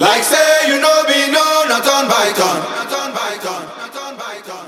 Like say you know be no, not on by turn. Not on by turn. Not on by turn.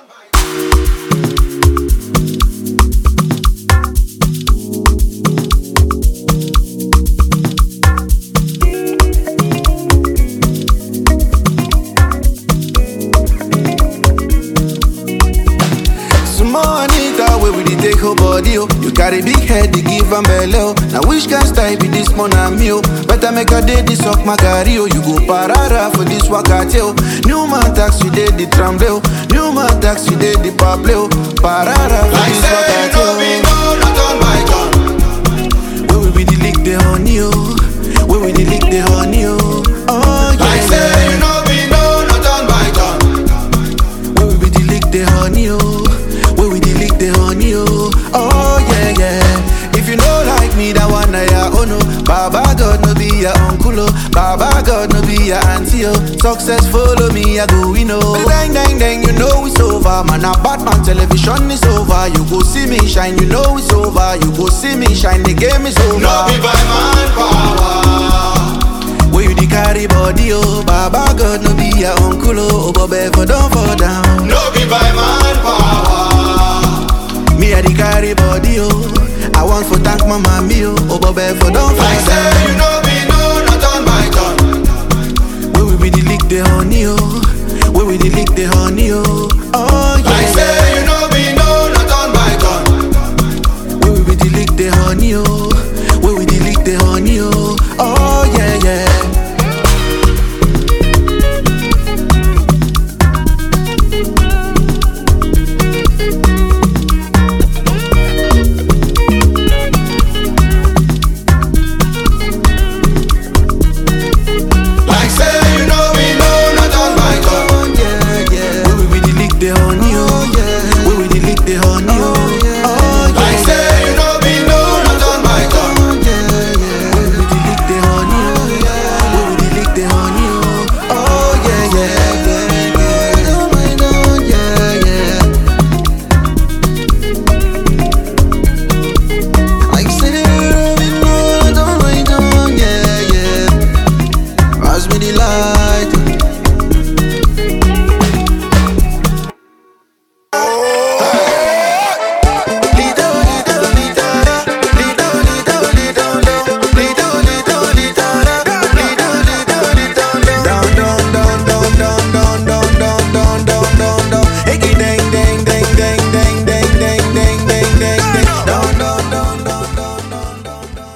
Take her body, oh. You carry big head, they give am belly, oh. Now which kind style be this one and me, oh? Better make a day this up my carry, oh. You go parara for this wakati, oh. New man tax, you did the tramble, oh. New man tax, you did the pable, oh. Parara for like this wakati, oh. Like no, not on my gun. Where we be the lick the honey, oh. Where we the lick the honey, oh. Oh, yeah. Like say you know be no, not on my gun. Where we be the lick the honey, oh. Where we the lick the honey, oh. Oh yeah, yeah. If you know like me, that one I oh no. Baba God no be your uncle, oh. Baba God no be your auntie, oh. Success follow me, I go we know. Dang, dang, dang, you know it's over. Man, a Batman television is over. You go see me shine, you know it's over. You go see me shine, the game is over. No be by man power. Where you the carry body, oh. Baba God no be your uncle, oh. But better don't fall down. No be by man power. Me a the carry body, oh. I want for thank my mommy, oh. Oh, but for don't like fall say down. you know be no, not on my gun. Where we be the lick the honey, oh. Where we the lick the honey, oh. Oh yeah. Like say you know be no, not on my gun. Where we be the lick the honey, oh. Where we the lick the honey, oh. Oh yeah, yeah.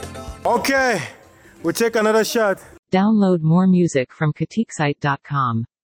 Okay, we'll take another shot. Download more music from KatikSite.com.